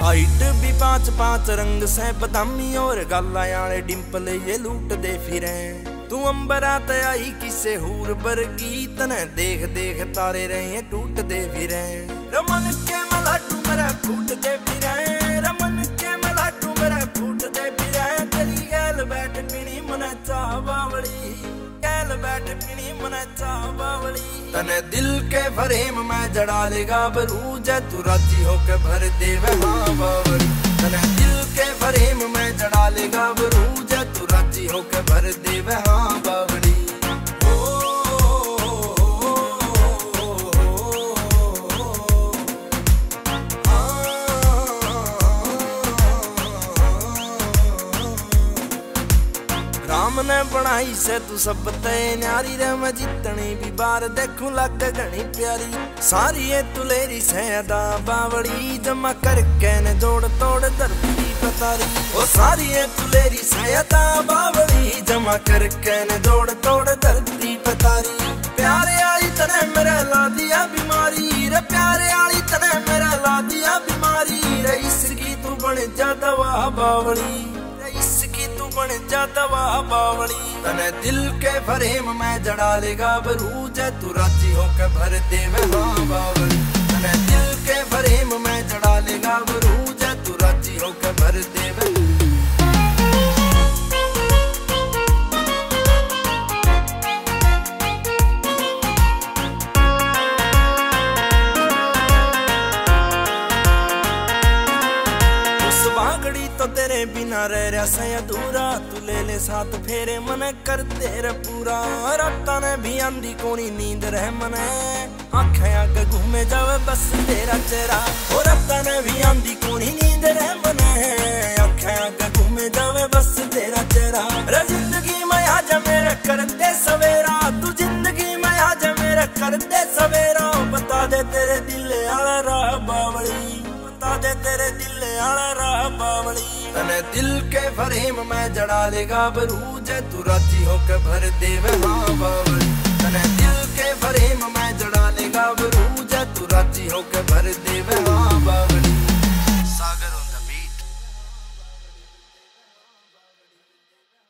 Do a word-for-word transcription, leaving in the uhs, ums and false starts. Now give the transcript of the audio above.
Height भी पांच पांच रंग से बदामी और गाला याले डिंपल ये लूट दे फिरे। तू अंबरा ते आई किसे हूर बरगी तने देख देख तारे रहे टूट दे फिरे। रमन के मलाटू मेरा फूट दे फिरे, रमन के मलाटू मेरा फूट दे फिरे। तेरी गैल बैठ पीनी मना चाह बावली, गैल बैठ पीनी मना चाह बावली। तने दिल के फरेम में जड़ा लेगा बरूज तू राजी होके भर दे हाँ बावली। तने दिल के फरेम में जड़ा लेगा बरूज तू राजी होके भर दे हाँ बावली। राम ने बनाई से तू सब ते न्यारी रे मैं जितनी भी बार देखूं लग घनी प्यारी। सारी ये तुलेरी से अदा बावड़ी जमा करके ने जोड़ तोड़ धरती पतारी। ओ सारी ये तुलेरी से अदा बावड़ी जमा करके ने जोड़ तोड़ धरती पतारी। प्यारे आई तने मेरा ला दिया बीमारी रे, प्यारे आई तने मेरा ला दिया बीमारी रे। इसकी तू बन जा दवा बावड़ी, इसकी तू बन जा दवा बावली। तने दिल के फरेम में जड़ा लेगा बरूज तू राजी होके भर दे हाँ बावली। तने दिल के फरेम में जड़ा लेगा बरूज तू राजी होके भर दे। बागड़ी तो तेरे बिना रह रहा से अधूरा, तू ले ले साथ फेरे मन कर तेरे पूरा। राता ने भी आंधी कोनी नींद रह मने, आंखें आगे घूमे जावे बस तेरा चेहरा। और राता ने भी आंधी कोनी नींद रह मने, आंखें आगे घूमे जावे बस तेरा चेहरा। रे जिंदगी में आज मेरे कर दे सवेरा, तू जिंदगी में आज मेरे कर दे सवेरा। बता दे तेरे दिल आला राह बावली, बता दे तेरे दिल आला राह बावली। तने दिल के फरेम में जड़ा लेगा बरूज तू राजी होके भर दे हाँ बावली। तने दिल